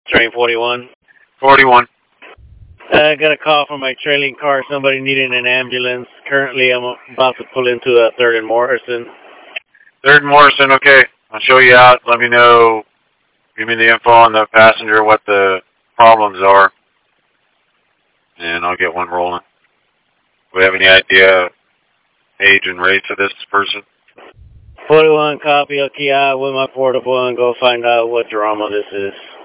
Train 41. 41. I got a call from my trailing car, somebody needing an ambulance. Currently, I'm about to pull into 3rd and Morrison. 3rd and Morrison, okay. I'll show you out. Let me know. Give me the info on the passenger, what the problems are. And I'll get one rolling. Do we have any idea age and race of this person? 41, copy. I'll key out with my portable and go find out what drama this is.